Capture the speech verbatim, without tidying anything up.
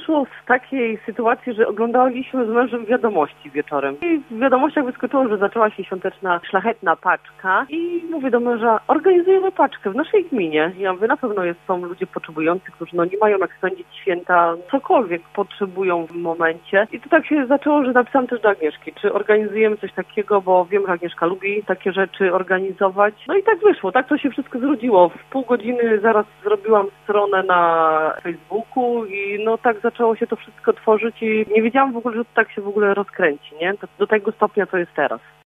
wyszło z takiej sytuacji, że oglądaliśmy z mężem wiadomości wieczorem. I w wiadomościach wyskoczyło, że zaczęła się świąteczna, szlachetna paczka. I mówię do męża, organizujemy paczkę w naszej gminie. Ja mówię, na pewno jest, są ludzie potrzebujący, którzy no nie mają jak spędzić święta, cokolwiek potrzebują w momencie. I to tak się zaczęło, że napisałam też do Agnieszki, czy organizujemy coś takiego, bo wiem, że Agnieszka lubi takie rzeczy organizować. No i tak wyszło, tak to się wszystko zrodziło. W pół godziny zaraz zrobiłam stronę na Facebooku i no tak zaczęło się to wszystko tworzyć i nie wiedziałam w ogóle, że to tak się w ogóle rozkręci, nie? To do tego stopnia, co jest teraz.